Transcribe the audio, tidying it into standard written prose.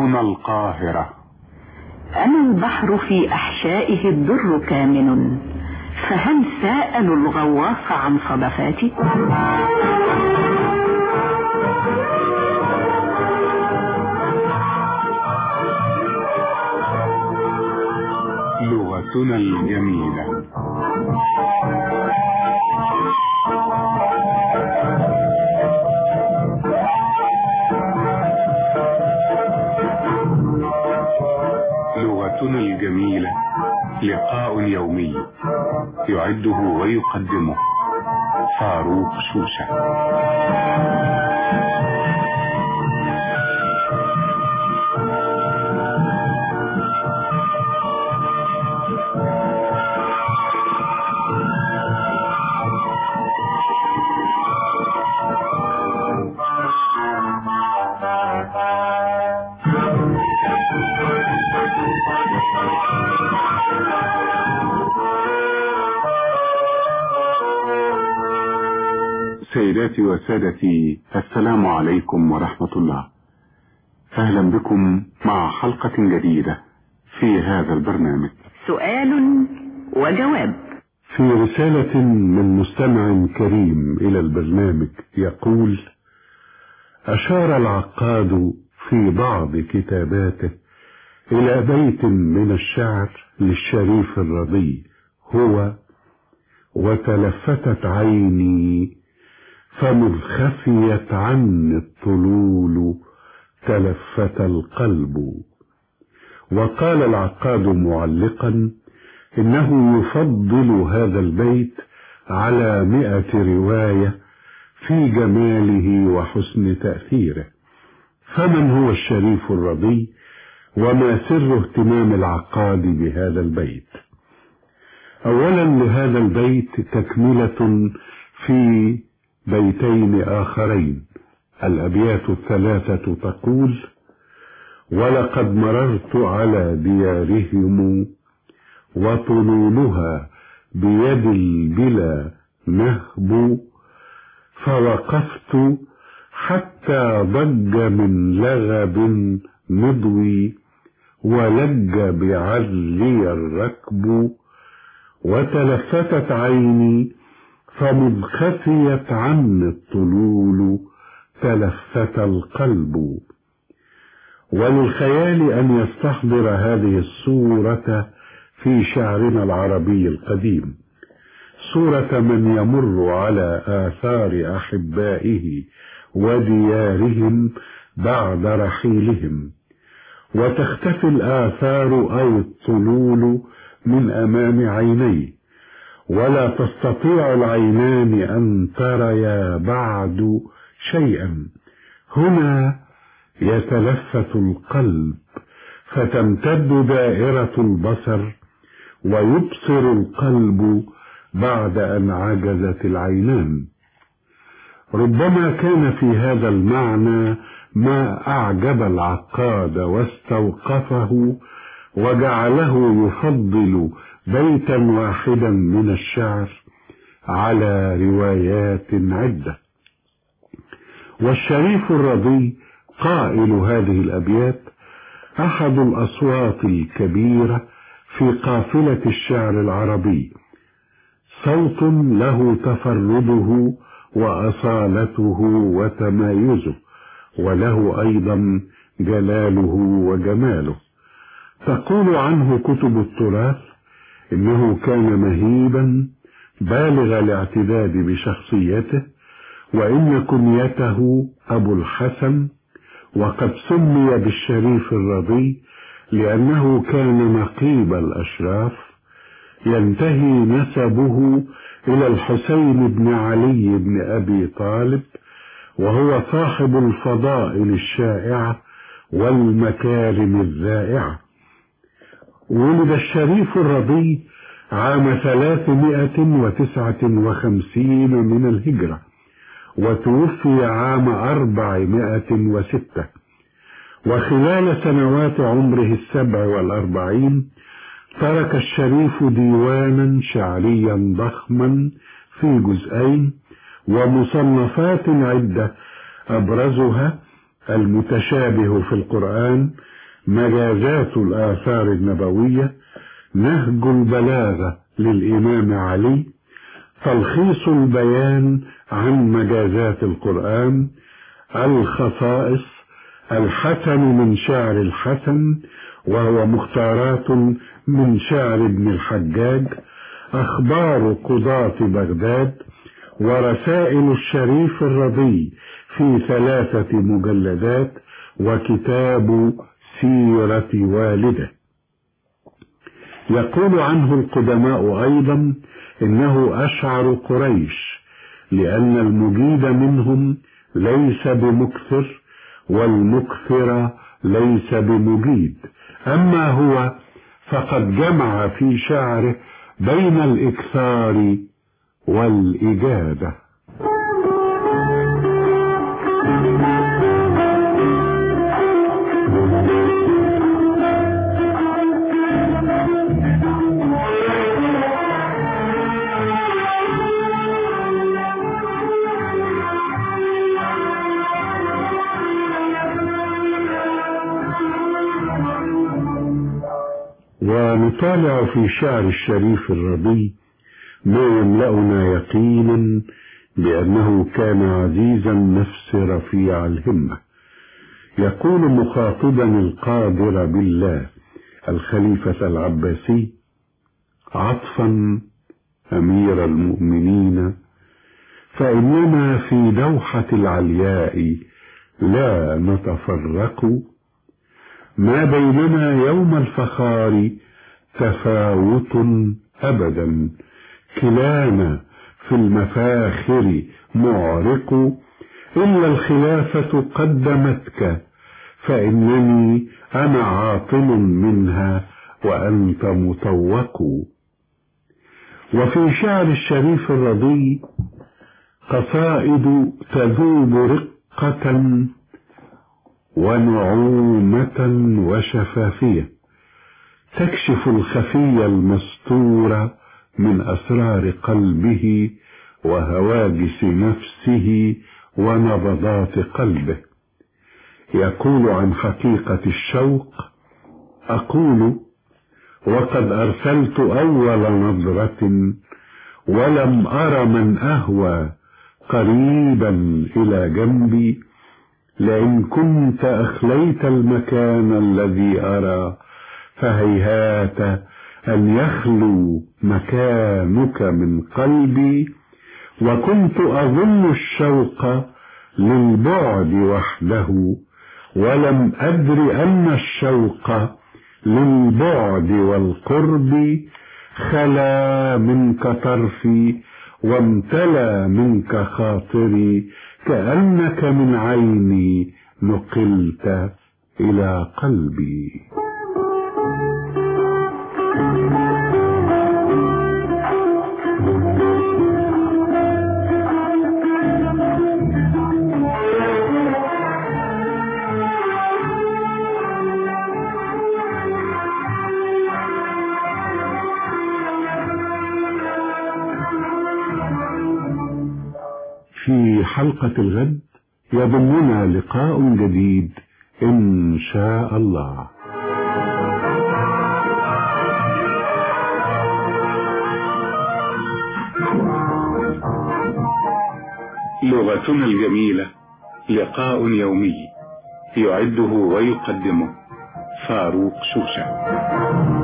لغتنا القاهرة. أنا البحر في أحشائه الدر كامن، فهل سألوا الغواص عن صدفاتي؟ لغتنا الجميلة. لغتنا الجميلة لقاء يومي يعده ويقدمه فاروق شوشة. سيداتي وسادتي، السلام عليكم ورحمة الله. أهلا بكم مع حلقة جديدة في هذا البرنامج. سؤال وجواب. في رسالة من مستمع كريم إلى البرنامج يقول: أشار العقاد في بعض كتاباته إلى بيت من الشعر للشريف الرضي، هو: وتلفتت عيني فمذ خفيت عني الطلول تلفت القلب. وقال العقاد معلقا إنه يفضل هذا البيت على 100 رواية في جماله وحسن تأثيره. فمن هو الشريف الرضي، وما سر اهتمام العقاد بهذا البيت؟ أولا، لهذا البيت تكملة في بيتين آخرين. الأبيات الثلاثة تقول: ولقد مررت على ديارهم وطلولها بيد البلا نهب، فوقفت حتى ضج من لغب مضوي ولج بعلي الركب. وتلفتت عيني فمذ خفيت عني الطلول تلفت القلب. وللخيال أن يستحضر هذه الصورة في شعرنا العربي القديم، صورة من يمر على آثار أحبائه وديارهم بعد رحيلهم، وتختفي الآثار أو الطلول من أمام عينيه، ولا تستطيع العينان أن تريا بعد شيئا. هنا يتلفت القلب، فتمتد دائرة البصر ويبصر القلب بعد أن عجزت العينان. ربما كان في هذا المعنى ما أعجب العقاد واستوقفه وجعله يفضل بيتا واحدا من الشعر على روايات عدة. والشريف الرضي قائل هذه الأبيات أحد الأصوات الكبيرة في قافلة الشعر العربي، صوت له تفرده وأصالته وتمايزه، وله أيضا جلاله وجماله. تقول عنه كتب التراث إنه كان مهيبا بالغ الاعتداد بشخصيته، وإن كنيته أبو الحسن، وقد سمي بالشريف الرضي لأنه كان نقيب الأشراف. ينتهي نسبه إلى الحسين بن علي بن أبي طالب، وهو صاحب الفضائل الشائعة والمكارم الذائعة. ولد الشريف الرضي عام 359 من الهجرة، وتوفي عام 406. وخلال سنوات عمره 47 ترك الشريف ديوانا شعريا ضخما في جزئين، ومصنفات عدة أبرزها المتشابه في القرآن مجازات الآثار النبوية، نهج البلاغة للإمام علي، تلخيص البيان عن مجازات القرآن، الخصائص، الحسن من شعر الحسن وهو مختارات من شعر ابن الحجاج، أخبار قضاة بغداد، ورسائل الشريف الرضي في 3 مجلدات، وكتاب سيرة والده. يقول عنه القدماء أيضا إنه أشعر قريش، لأن المجيد منهم ليس بمكثر والمكثر ليس بمجيد، أما هو فقد جمع في شعره بين الإكثار والإجادة. ونطالع في شعر الشريف الرضي ما يملأنا يقينا بأنه كان عزيز النفس رفيع الهمة. يقول مخاطبا القادر بالله الخليفة العباسي عطفا أمير المؤمنين: فإننا في دوحة العلياء لا نتفرق، ما بيننا يوم الفخار تفاوت أبدا، كلانا في المفاخر معرق، إلا الخلافة قدمتك، فإنني أنا عاطل منها وأنت مطوق. وفي شعر الشريف الرضي قصائد تذوب رقة ونعومة وشفافية، تكشف الخفي المستور من أسرار قلبه وهواجس نفسه ونبضات قلبه. يقول عن حقيقة الشوق: أقول وقد أرسلت أول نظرة ولم أر من أهوى قريبا إلى جنبي، لئن كنت أخليت المكان الذي أرى فهيهات أن يخلو مكانك من قلبي، وكنت أظن الشوق للبعد وحده ولم أدر أن الشوق للبعد والقرب، خلا منك طرفي وامتلى منك خاطري، كأنك من عيني نقلت إلى قلبي. في حلقة الغد يضمنا لقاء جديد إن شاء الله. لغتنا الجميلة لقاء يومي، يعده ويقدمه فاروق شوشة.